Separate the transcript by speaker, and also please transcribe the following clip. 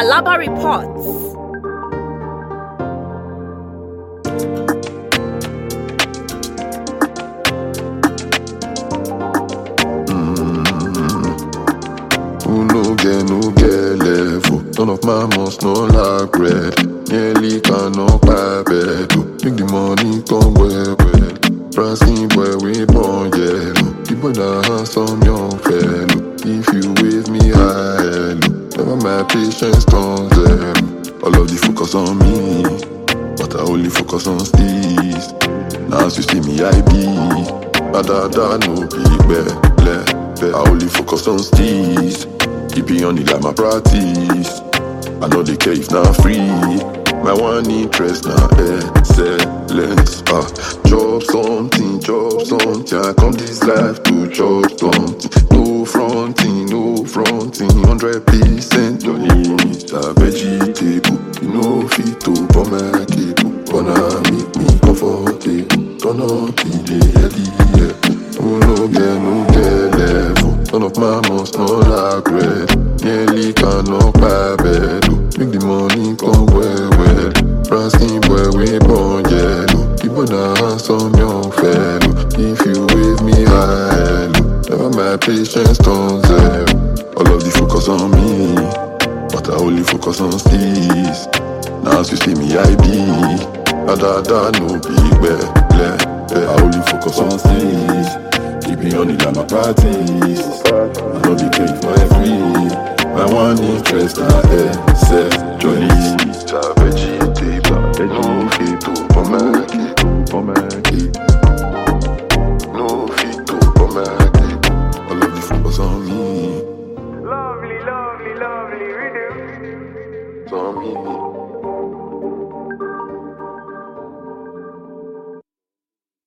Speaker 1: Alaba reports.
Speaker 2: Who no get level. None of my must no like bread. Nearly cannot buy bed. Make the money come well. Prancing where we born yellow. People that handsome young fellow. If you with me, I hello. Never my patience turns zero. All of the focus on me, but I only focus on steez. Now as you see me, I be da no big belle. I only focus on steez. Keep it on it like my practice. I know they care if not free. My one interest now excellence. Job something. I come this life to job something. No fronting, 100% no need. A vegetable, you know fit to for my cable. Gonna make me comfortable. Gonna be the who no get level. None of my must no like bread. Nearly cannot buy bed. Make the money come well. Prancing where we born yellow. People that handsome young fellow. If you with me, I hello. Never my patience turns zero. All of the focus on me, but I only focus on steez. Now as you see me, I be da no big belle. I only focus on steez. Keep it on it like my practice. I know the cake for free. My one interest I excel. Johnny vegetable. No fit to for my kid. No fit to for my kid. All of the focus on me.
Speaker 3: Lovely rhythm.
Speaker 2: On me.